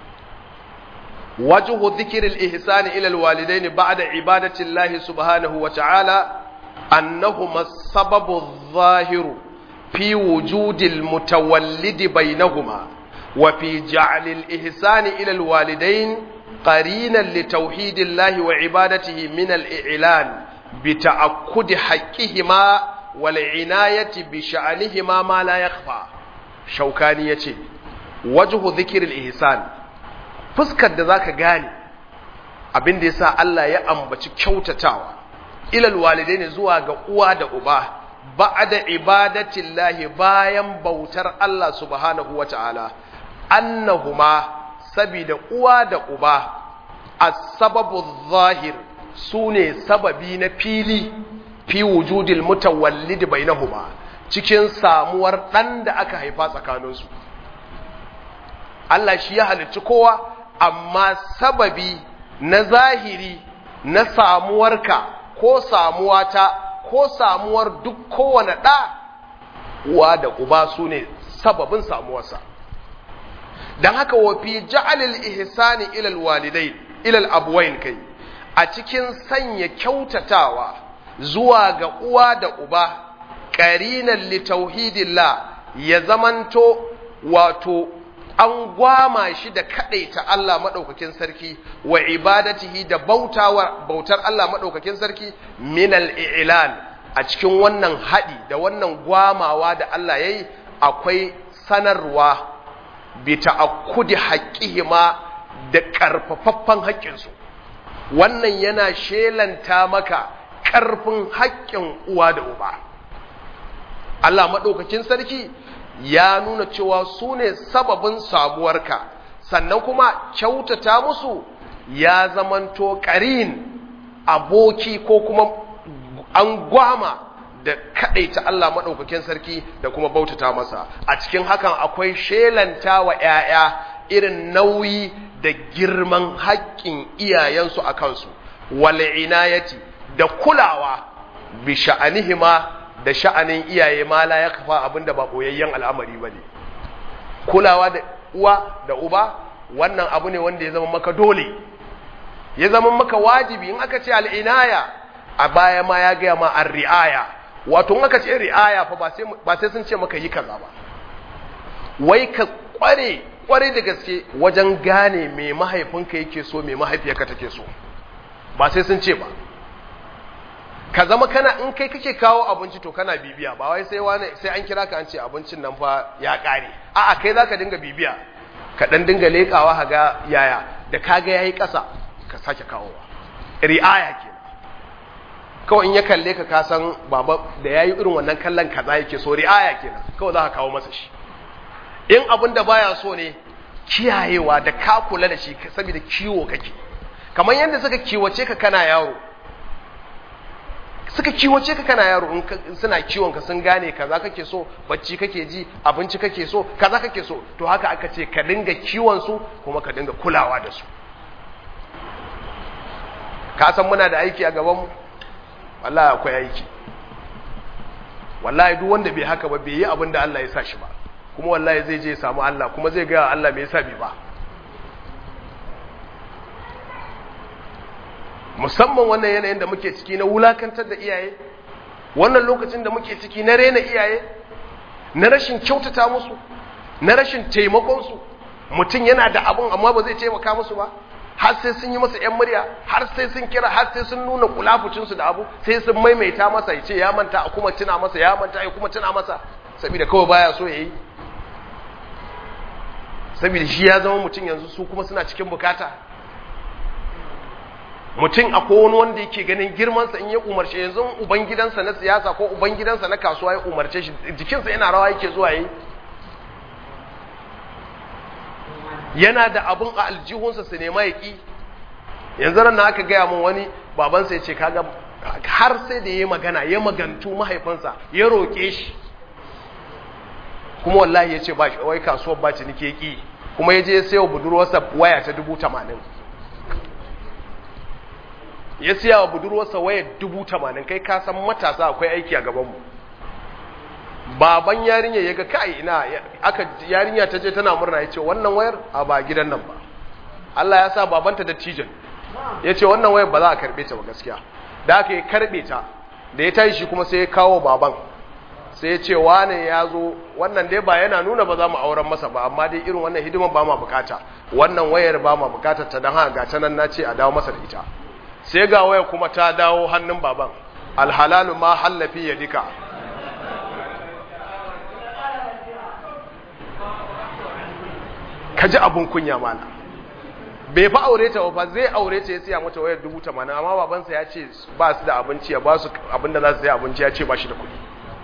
wajhu dhikril ihsan ila alwalidain ba'da ibadati Allah subhanahu wa ta'ala annahuma as-sababu adh-dhahiru fi wujudil mutawallid bainahuma wa fi ja'lil ihsan ila alwalidain قرينا لتوحيد الله وعبادته من الإعلان بتأكد حقهما والعناية بشأنهما ما لا يخفى. شوكاني يتي وجه ذكر الإحسان fuskar da zaka gane abin da yasa Allah ya ambaci kyautatawa ilal walidaini zuwa ga uwa da uba ba'da ibadatillahi bayan bautar Allah subhanahu wataala annahuma sabida uwa da uba as-sababu adh-dhahir sune sababi na fili fi wujudil mutawallid bainahuma cikin samuwar dan da aka haifa tsakaninsu. Allah shi ya halicci kowa amma sababi na zahiri na samuwarka ko samuwata ko samuwar duk kowane ɗa uwa da uba sune sababin samuwarsa. Dan haka wa fi ja'alil ihsani ila alwalidain ila alabwayn kai a cikin sanya kyautatawa zuwa ga uwa da uba qarinan li tauhidillah ya zamanto wato an gwama shi da kadaita Allah madaukakin sarki wa ibadatihi da bautar Allah madaukakin sarki min al-i'lan a cikin wannan hadi da wannan gwamawa da Allah yayi akwai sanarwa bi ta'akkudi haqqihima da karfafaffan haƙƙinsu. Wannan yana shelanta maka karfin haƙƙin uwa da uba. Allah madaukakin sarki ya nuna cewa su ne sababin samuwarka, sannan kuma kyautata musu ya zamanto ƙarin aboki ko kuma an gwama da kaɗaita Allah maɗaukakin sarki da kuma bautata masa. A cikin hakan akwai shelanta wa ‘ya'ya irin nauyi da girman haƙƙin iyayensu a kansu, wal'inayati da kulawa bi sha'anihima da sha'anin iyaye ma la ya kafa abinda ba boyayyen al'amari ba ne. Kulawa da uwa da uba wannan abu ne wanda ya zama maka dole, ya zama maka wajibi. In aka ce al'inaya a baya ma ya gaya ma ar-ri'aya, wato in aka ce ri'aya fa ba sai sun ce maka yi kaza ba, wai ka kware da gaske wajen gane me mahaifinka yake so me mahaifiyarka take so, ba sai sun ce ba. Ka zama kana in kai kake kawo abinci to kana bibiya, ba wai sai an kira ka an ce abincin nan fa ya kare, a'a kai zaka dinga bibiya, ka dan dinga lekawa haga yaya da kaga yayi kasa ka sake kawowa. Ri'aya kenan. Kawai in ya kalle ka san baba da yayi irin wannan kallon kaza yake so, ri'aya kenan. Kawai zaka kawo masa shi. In abin da baya so ne, kiyayewa da ka kula da shi saboda kiwo kake. Kamar yadda suka kiwace ka kana yaro, in suna kiwon ka sun gane kaza kake so, bacci kake ji, abinci kake so, kaza kake so, to haka aka ce ka dinga kiwon su kuma ka dinga kulawa da su. Ka san muna da aiki a gaban mu, wallahi akwai aiki. Wallahi duk wanda bai haka ba bai yi abin da Allah ya sa shi ba, kuma wallahi zai je ya samu Allah, kuma zai ga Allah me yasa bai ba. Musamman wannan yanayin da muke ciki na wulakantar da iyaye, wannan lokacin da muke ciki na rena iyaye, na rashin kyautata musu, na rashin taimakonsu. Mutum yana da abun amma ba zai taimaka musu ba, har sai sun yi masa ‘yan murya, har sai sun kira, har sai sun nuna kulafucinsu da abu, sai sun maimaita masa ya ce ya manta a kuma tuna masa, ya manta ya kuma tuna masa, saboda kawai baya so ya yi. Saboda shi ya zama mutum yanzu, su kuma suna cikin bukata. Mutum akwai wani wanda yake ganin girmansa in ya umarce, yanzu ubangidansa na siyasa ko ubangidansa na kasuwa ya umarce shi, jikinsa yana rawa yake zuwa yi. Yana da abun a aljihunsa su nema ya ƙi. Yanzu ran na aka gaya min wani babansa ya ce kaga har sai da ya magana, ya magantu mahaifinsa ya roƙe shi, kuma wallahi ya ce ba shi wai kasuwar ba ciniki ƙi, kuma ya je ya sayo budurwarsa waya ta 80,000. Ya siya wa budurwarsa waya 80,000. Kai ka san matasa akwai aiki a gabanmu. Baban yarinya ya ga kai ina yarinya ta je tana murna, ya ce wannan wayar a ba gidan nan ba. Allah ya sa babanta da tijan, ya ce wannan wayar ba za a karbe ta ba gaskiya. Da aka yi karbe ta, da ya tashi kuma sai ya kawo baban, sai ya ce wane ya zo, wannan dai ba yana nuna ba za mu auren masa ba, amma dai irin wannan hidiman ba ma bukata, wannan wayar ba ma bukatar ta, don haka ga ta nan na ce a dawo masa da ita. Sai ga waya kuma ta dawo hannun baban, alhalalu ma hallafi ya dika. Ka ji abun kunya mana, bai fa aure ta ba, zai aure ta ya siya mata wayar 80,000, amma babansa ya ce ba su da abinci, ya ba su abinda za su sai abinci, ya ce ba shi da kuɗi.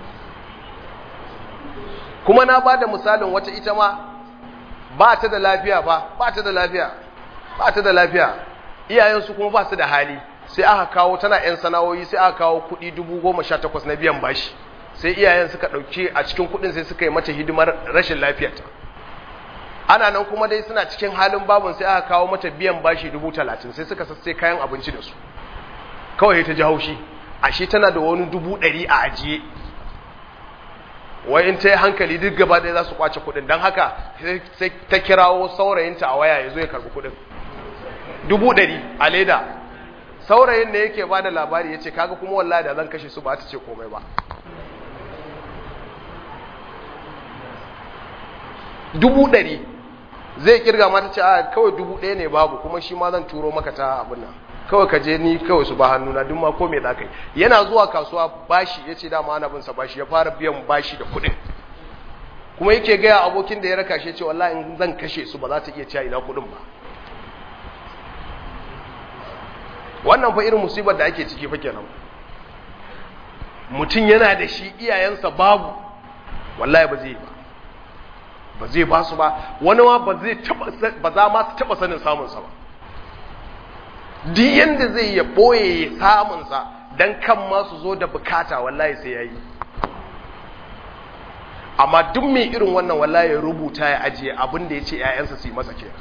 Kuma na ba da misalin wata ita ma ba ta da lafiya ba ta da lafiya, iyayensu kuma ba su da hali, sai aka kawo, tana 'yan sana'o'i, sai aka kawo kuɗi 18,000 na biyan bashi, sai iyayen suka ɗauki a cikin kuɗin sai suka yi mata hidimar rashin lafiyarta. Ana nan kuma dai suna cikin halin babun, sai aka kawo mata biyan bashi 30,000, sai suka sassai kayan abinci da su. Kawai ta ji haushi, ashe tana da wani 100,000 a ajiye, wai in ta yi hankali duk gaba ɗaya za su kwace kuɗin, don haka sai ta kirawo saurayinta a waya ya zo ya karɓi kuɗin 100,000 a leda. Saurayin da yake ba da labari ya ce kaga kuma wallahi da zan kashe su ba ta ce komai ba. 100,000 zai kirga mata ce a kawai 1000 ne babu, kuma shi ma zan turo maka ta abin nan, kawai ka je ni kawai su ba hannuna duk ma ko me za ka yi. Yana zuwa kasuwa bashi ya ce dama ana bin sa bashi, ya fara biyan bashi da kuɗin, kuma yake gaya abokin da ya raka shi ce wallahi in zan kashe su ba za ta iya cewa ina kuɗin ba. Wannan fa irin musibar da ake ciki fa kenan. Mutum yana da shi iyayensa babu, wallahi ba zai yi ba zai ba su ba, wani ma ba za ma su taba sanin samunsa ba. Duk yanda zai ya boye samunsa don kan ma su zo da bukata, wallahi sai ya yi. Amma duk mai irin wannan wallahi ya rubuta ya ajiye abin da ya ce ‘ya'yansa su yi masa ke.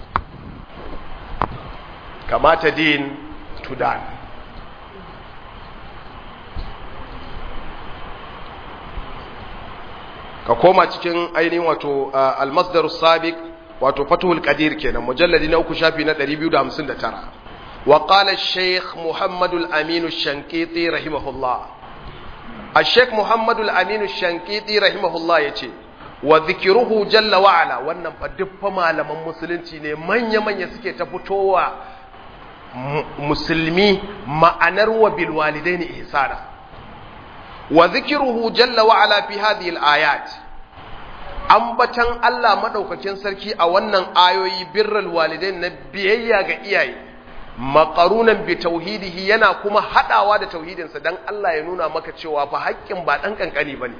Kamata din tudan. Ka koma cikin ainihin wato almasdar sabiq wato fatuhul qadir kenan, mujalladi na 3 shafi na 259. Wa qala ash-shaykh Muhammad al-Amin ash-Shanqiti rahimahullah. Ash-shaykh Muhammad al-Amin ash-Shanqiti rahimahullah yace wa dhikruhu jalla wa ala, wannan fa dukkan malaman musulunci ne manya suke ta fitowa musulmi ma'anar wa bil walidaini ihsana. Wa dhikruhu jalla wa ala fi hadhihi al-ayat, ambatan Allah madaukakin sarki a wannan ayoyi birrul walidain na biyayya ga iyaye, maqarunan bi tauhidihi, yana kuma hadawa da tauhidinsa dan Allah ya nuna maka cewa fa haƙƙin ba dan kankani bane.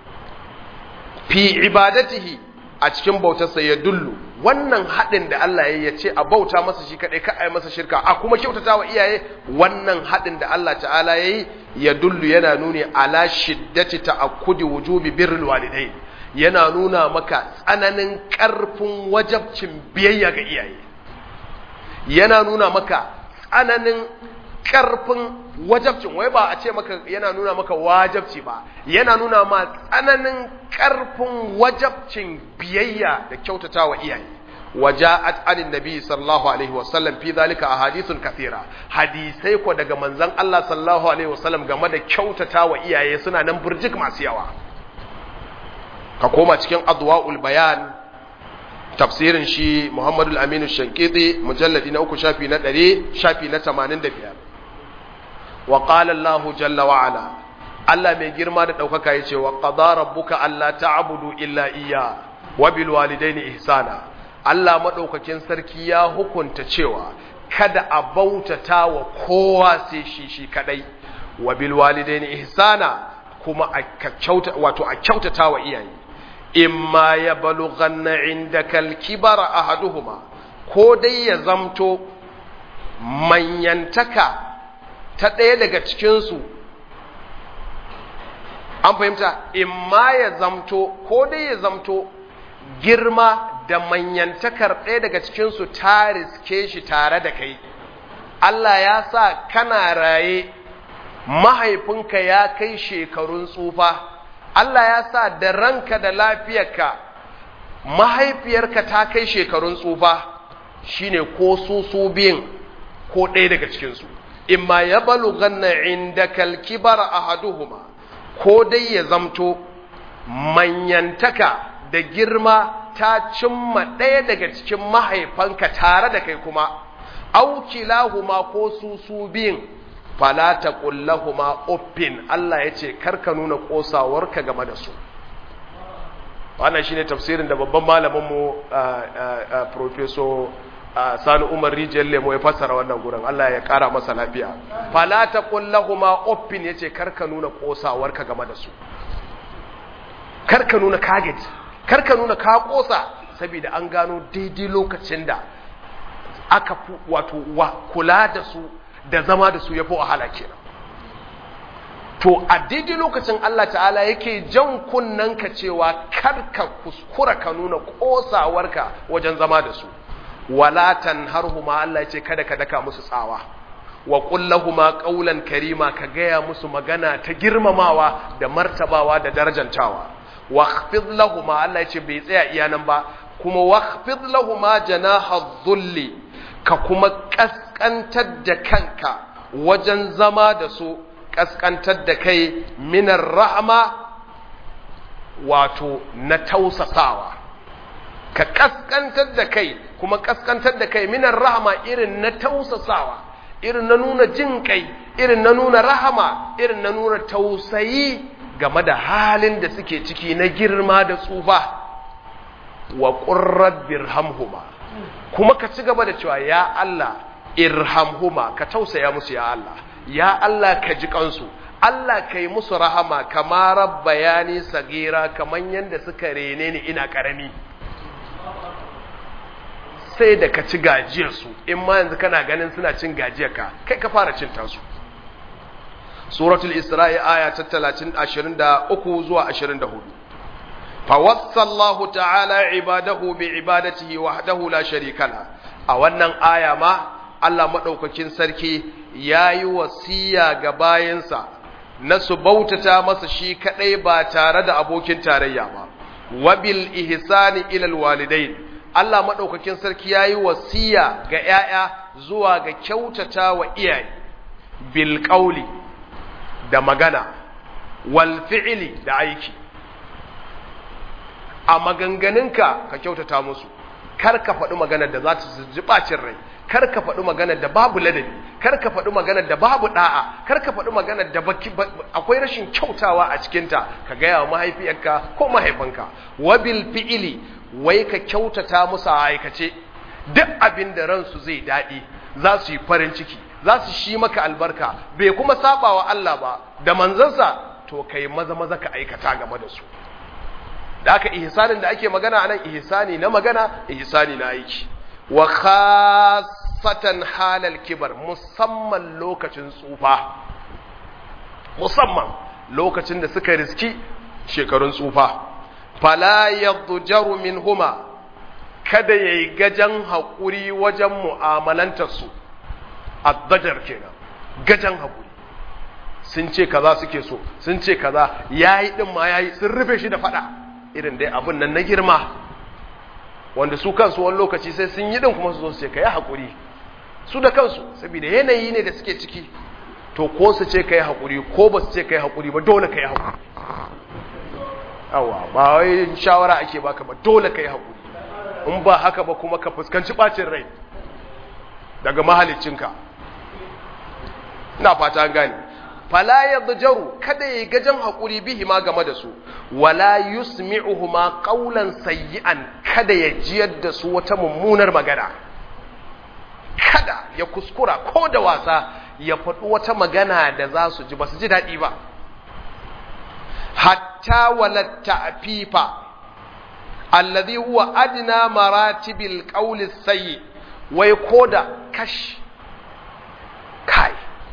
Fi ibadatihi, a cikin bautarsa ya dullu, wannan haɗin da Allah ya ce a bauta masa shi kaɗai, ka ai masa shirka, a kuma kyautata wa iyaye, wannan haɗin da Allah ta'ala ya yi ya dullu yana nuni ala shiddati ta'akkudi wujubi birrul walidain, yana nuna maka tsananin ƙarfin wajabcin biyayya ga iyaye, yana nuna maka tsananin ƙarfin wajabcin, wai ba a ce maka yana nuna maka wajabci ba, yana nuna ma tsananin ƙarfin wajabcin biyayya da kyautata wa iyaye. Waja'at anin nabi sallallahu alaihi wasallam fi zalika ahadithun kathira, hadisai ko daga manzon Allah sallallahu alaihi wasallam game da kyautata wa iyaye suna nan burjik masu yawa. Ka koma cikin adwaul bayan, tafsirin shi Muhammad al-Amin ash-Shanqiti, mujalladi na 3 shafi na 100 shafi na 85. Wa qala Allah jalla wa ala, Allah mai girma da daukaka yace wa qada rabbuka alla ta'budu illa iyya wa bil walidaini ihsana. Allah madaukakin sarki ya hukunta cewa kada a bautata wa kowa sai shi kadai, wa bil walidaini ihsana, kuma a kyautata wa iyaye. Imma ya balughanna indaka al-kibara ahaduhuma, ko dai ya zamto manyantaka ta ɗaya daga cikinsu, an fahimta, imma ya zamto ko dai ya zamto girma da manyantakar ɗaya daga cikinsu ta riske shi tare da kai. Allah ya sa kana raye, mahaifinka ya kai shekarun tsufa, Allah ya sa da ranka da lafiyarka mahaifiyarka ta kai shekarun tsufa, shine ko su biyun ko ɗaya daga cikinsu. Imma ya balughanna indaka al-kibara ahaduhuma, ko dai ya zamto manyantaka da girma ta cimma ɗaya daga cikin mahaifanka tare da kai kuma, au kilahuma ko su biyun, fala taqul lahumu uffin, Allah yace karka nuna kosawarka game da su. Wannan shine tafsirin da babban malamin mu professor Sani Umar Rijiyar Lemo ya fassara wannan gurin, Allah ya kara masa lafiya. Fala taqul lahumu uffin, yace karka nuna kosawarka game da su, karka nuna kaget, karka nuna ka kosa, saboda an gano daidai lokacin da aka kula da su da zama da su ya fi wahala kenan. To a daidai lokacin Allah ta'ala yake jan kunnanka cewa karka kuskura ka nuna kosawarka wajen zama da su. Wala tanharhuma, Allah yace kada ka daka musu tsawa. Wa qul lahumu qawlan karima, ka gaya musu magana ta girmamawa da martabawa da darajantawa. Wakhfid lahumu, Allah yace bai tsaya iya nan ba, kuma wakhfid lahumu janaha dhulli, ka kuma kaskantar da kanka wajen zama da su, kaskantar da kai minar rahama, wato na tausasawa, ka kaskantar da kai, kuma kaskantar da kai minar rahama irin na tausasawa, irin na nuna jin kai, irin na nuna rahama, irin na nuna tausayi game da halin da suke ciki na girma da tsufa. Wa qur rabbirhamhuma, kuma ka ci gaba da cewa ya Allah irhamhuma, ka tausaya musu ya Allah, ya Allah ka ji kansu, Allah ka yi musu rahama kama rabbayani sagira, kaman yanda suka rene ni ina karami. Sai da ka ci gajiyarsu, in ma yanzu kana ganin suna cin gajiyarka, kai ka fara cin tasu. Suratul Isra'i aya ta 23 zuwa 24. Fawassa Allah ta'ala ibadahu bi ibadatihi wahdahu la sharika la. A wannan aya ma Allah madaukakin sarki yayi wasiya ga bayinsa na su bautata masa shi kadai ba tare da abokin tarayya ba. Wabil ihsani ila alwalidain, Allah madaukakin sarki yayi wasiya ga yaya zuwa ga kyautata wa iyaye, bil qawli da magana, wal fi'li da aiki. A maganganunka ka kyautata musu, kar ka faɗi maganar da za ta ji bacin rai, kar ka faɗi maganar da babu ladabi, kar ka faɗi maganar da babu da'a, kar ka faɗi maganar da akwai rashin kyautawa a cikinta, ka gaya wa mahaifiyarka ko mahaifinka. Wabil fi'ili, wai ka kyautata musu a aikace, duk abin da ransu zai daɗi, za su yi farin ciki, za su shi maka albarka, bai kuma saba wa Allah ba da manzansa, to kai maza maza ka aikata game da su. Da aka ihsanin da ake magana anan ihsani na magana, ihsani na aiki. Wa khassatan halal kibar, musamman lokacin tsufa, musamman lokacin da suka riski shekarun tsufa. Fala yadjaru minhuma, kada yayi gajan hakuri wajen mu'amalantar su. Addajar kenan, gajan hakuri. Sun ce kaza suke so, sun ce kaza, yayi din ma yayi, sun rufe shi da fada. Irin dai abin nan na girma, wanda su kansu wani lokaci sai sun yi din kuma su zo su ce ka yi haƙuri, su da kansu, saboda yanayi ne da suke ciki. To ko su ce ka yi haƙuri ko ba su ce ka yi haƙuri ba, dole ka yi haƙuri. Awa, ba wai shawara ake baka ba, dole ka yi haƙuri. In ba haka ba kuma ka fuskanci ɓacin rai daga mahaliccinka. Ina fata an gane. Fala yadjaru, kada yayi gajan hakuri bihi ma game da su, wala yusmi'uhuma qawlan sayyi'an, kada ya jiyar da su wata mummunar magana, kada ya kuskura ko da wasa ya faɗi wata magana da za su ji ba su ji daɗi ba. Hatta wala ta'fifa alladhi huwa adna maratibil qawli sayyi, wai koda kash kai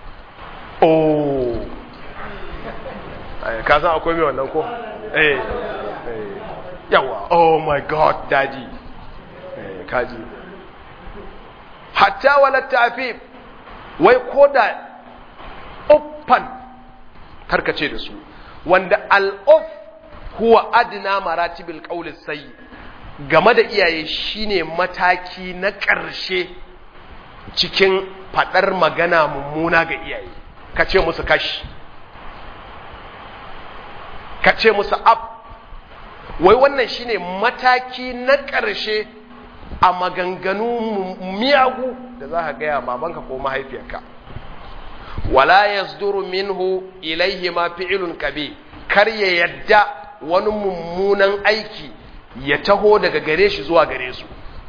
ka san akwai mai wannan ko? Yawa, oh my god daddy, kaji. Hatta wala tafif, wai koda uffan karkace da su, wanda al'uf huwa adna maratibil qawli sayyi, game da iyaye shine mataki na ƙarshe cikin fadar magana mummuna ga iyaye. Ka ce musu kashi, ka ce musu ab, wai wannan shine mataki na ƙarshe a maganganu miyagu da za ka gaya babanka ko mahaifiyarka. Wala yasduru minhu ilaihi ma fi'lun kabi, kar ya yadda wani mummunan aiki ya taho daga gare shi zuwa gare su,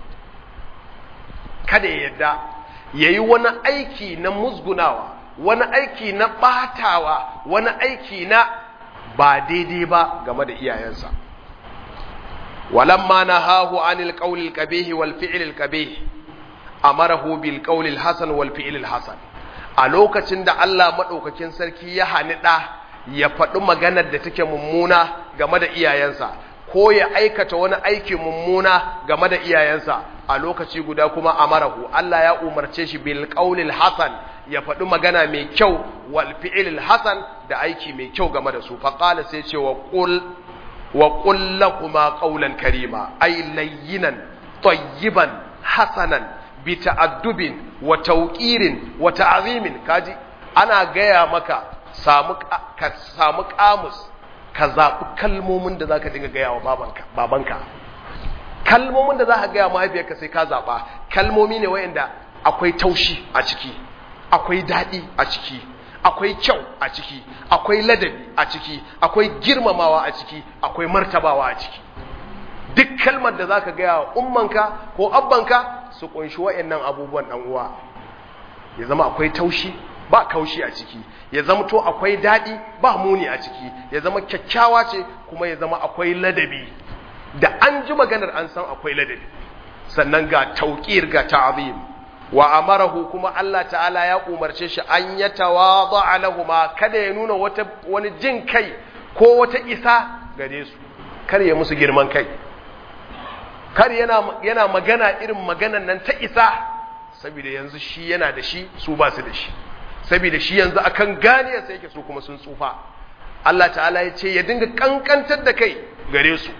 kada ya yadda yayi wani aiki na musgunawa, wani aiki na batawa, wani aiki na ba daidai ba game da iyayensa. Walamma nahahu anil qawlil qabih wal fi'lil qabih, amarahu bil qawlil hasan wal fi'lil hasan. A lokacin da Allah madaukakin sarki ya hani da ya faɗi maganar da take mummuna game da iyayensa, ko ya aikata wani aiki mummuna game da iyayensa, a lokaci guda kuma amarahu, Allah ya umarce shi bil qawlil hasan, ya faɗi magana mai kyau, wal fi'lil hasan, da aiki mai kyau game da su. Fa qala, sai ce wa qul lakuma qawlan karima, ay layyinan tayyiban hasanan bi ta'addubin wa tawqirin wa ta'zimin. Kaji ana gaya maka ka samu kamus, ka zaɓi kalmomin da zaka dinga gaya wa babanka. kalmomin da za ka gaya mahaifiyarka sai ka zaɓa kalmomi ne wayanda akwai taushi a ciki, akwai daɗi a ciki, akwai kyau a ciki, akwai ladabi a ciki, akwai girmamawa a ciki, akwai martabawa a ciki. Duk kalmar da za ka gaya wa ummanka ko abbanka su ƙunshi wayannan abubuwan ɗan uwa. Ya zama akwai taushi ba kaushi a ciki, ya zama to akwai daɗi ba muni a ciki, ya zama kyakkyawa ce kuma ya zama akwai ladabi. Da an ji maganar an san akwai ladabi. Sannan ga tauqir ga ta'zim. Wa amarahu kuma Allah ta'ala ya umarce shi an yatawadha lahuma, kada ya nuna wani jin kai ko wata isa gare su, kar ya musu girman kai, kar yana magana irin maganan nan ta isa, saboda yanzu shi yana da shi su ba su da shi, saboda shi yanzu akan gane sai yake su kuma sun tsufa. Allah ta'ala ya ce ya dinga kankantar da kai gare su.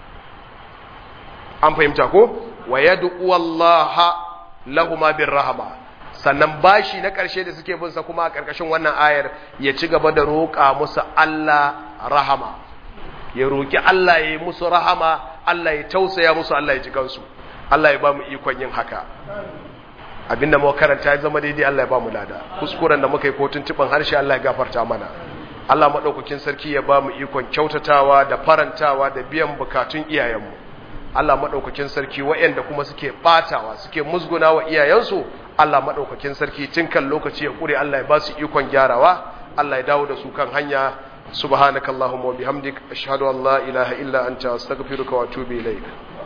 An fahimta ko? Wa yad'u wallaha lahuma bir rahama. Sannan bashi na ƙarshe da suke bin sa kuma a ƙarƙashin wannan ayar ya ci gaba da roƙa musu Allah rahama, ya roƙi Allah ya yi musu rahama, Allah ya tausaya musu, Allah ya ji kansu. Allah ya ba mu ikon yin haka. Abinda muka karanta ya zama daidai, Allah ya ba mu lada. Kuskuren da muka yi ko tuntuban harshe, Allah ya gafarta mana. Allah madaukakin sarki ya ba mu ikon kyautatawa da farantawa da biyan bukatun iyayenmu. Allah madaukakin sarki waɗanda kuma suke batawa suke musguna wa iyayensu, Allah madaukakin sarki tun kan lokaci ya kure, Allah ya ba su ikon gyarawa, Allah ya dawo da su kan hanya. Subhanakallahumma wa bihamdik ashhadu an la ilaha illa anta astaghfiruka wa atubu ilaik.